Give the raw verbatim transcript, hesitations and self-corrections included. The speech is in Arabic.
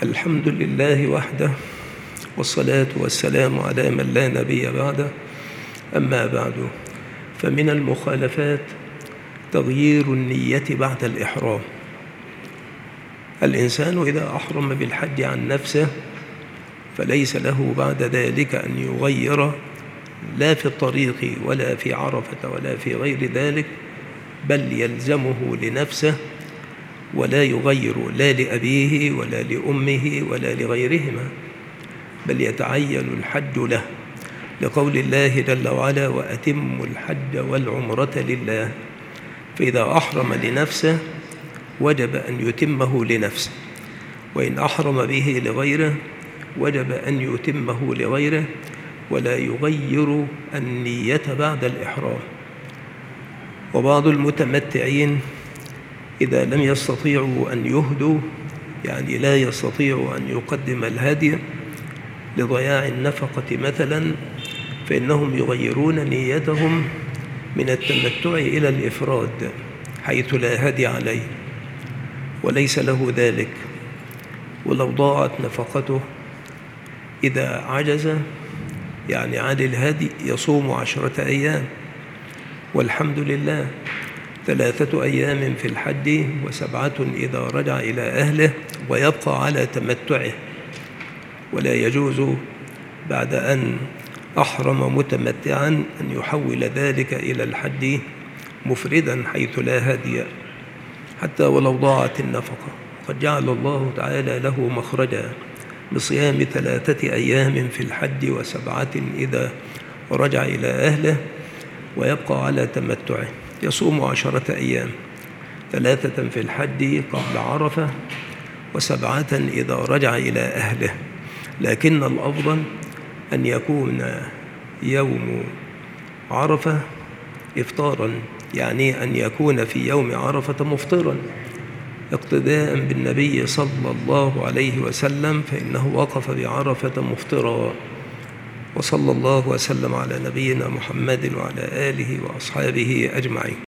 الحمد لله وحده، والصلاة والسلام على من لا نبي بعده. أما بعد، فمن المخالفات تغيير النية بعد الإحرام. الإنسان إذا أحرم بالحج عن نفسه فليس له بعد ذلك أن يغير لا في الطريق ولا في عرفة ولا في غير ذلك، بل يلزمه لنفسه ولا يغير لا لأبيه ولا لأمه ولا لغيرهما، بل يتعين الحج له، لقول الله جل وعلا: وأتموا الحج والعمرة لله. فإذا أحرم لنفسه وجب أن يتمه لنفسه، وإن أحرم به لغيره وجب أن يتمه لغيره، ولا يغير النية بعد الإحرام. وبعض المتمتعين إذا لم يستطيعوا أن يهدوا، يعني لا يستطيع أن يقدم الهدي لضياع النفقة مثلا، فإنهم يغيرون نيتهم من التمتع إلى الإفراد حيث لا هدي عليه وليس له ذلك. ولو ضاعت نفقته إذا عجز يعني عن الهدي يصوم عشرة أيام، والحمد لله، ثلاثة أيام في الحج وسبعة إذا رجع إلى أهله، ويبقى على تمتعه. ولا يجوز بعد أن أحرم متمتعا أن يحول ذلك إلى الحج مفردا حيث لا هدي، حتى ولو ضاعت النفقة. قد جعل الله تعالى له مخرجا بصيام ثلاثة أيام في الحج وسبعة إذا رجع إلى أهله، ويبقى على تمتعه، يصوم عشرة أيام، ثلاثة في الحج قبل عرفة وسبعة إذا رجع إلى أهله. لكن الأفضل أن يكون يوم عرفة إفطارا، يعني أن يكون في يوم عرفة مفطرا، اقتداء بالنبي صلى الله عليه وسلم، فإنه وقف بعرفة مفطرا. وصلى الله وسلم على نبينا محمد وعلى آله وأصحابه أجمعين.